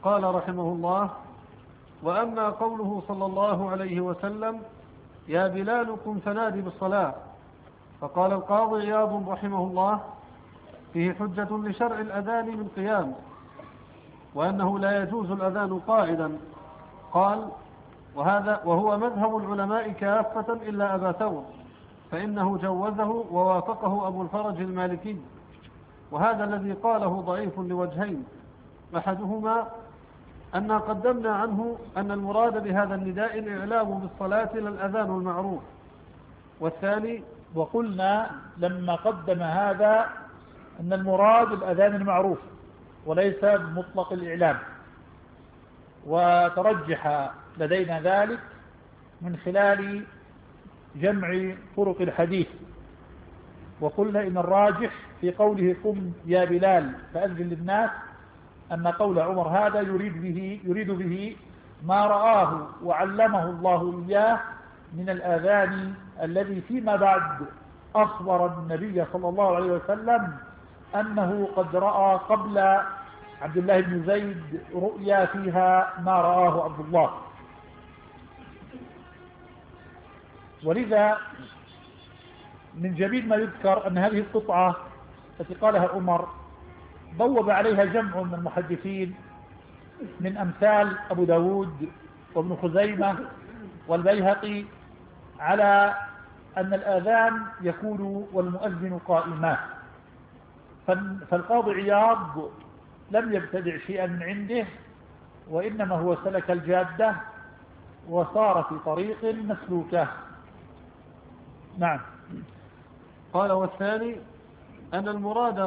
قال رحمه الله: وأما قوله صلى الله عليه وسلم: يا بلال قم فنادي بالصلاة، فقال القاضي عياض رحمه الله: فيه حجة لشرع الأذان من قيام، وأنه لا يجوز الأذان قاعدا. قال: وهو مذهب العلماء كافة إلا أبا ثور، فإنه جوزه ووافقه أبو الفرج المالكي، وهذا الذي قاله ضعيف لوجهين: أحدهما أن قدمنا عنه أن المراد بهذا النداء الإعلام بالصلاة للأذان المعروف، والثاني وقلنا لما قدم هذا أن المراد الأذان المعروف وليس بمطلق الإعلام، وترجح لدينا ذلك من خلال جمع طرق الحديث، وقلنا إن الراجح في قم يا بلال فأذن للناس أن قول عمر هذا يريد به ما رآه وعلمه الله إياه من الآذان الذي فيما بعد أخبر النبي صلى الله عليه وسلم أنه قد رأى قبل عبد الله بن زيد رؤيا فيها ما رآه عبد الله. ولذا من جميل ما يذكر أن هذه القطعة التي قالها عمر بوب عليها جمع من المحدثين من أمثال أبو داود وابن خزيمة والبيهقي على أن الآذان يكون والمؤذن قائما، فالقاضي عياض لم يبتدع شيئا من عنده، وإنما هو سلك الجادة وصار في طريق مسلوكة. نعم. قال: والثاني أن المراد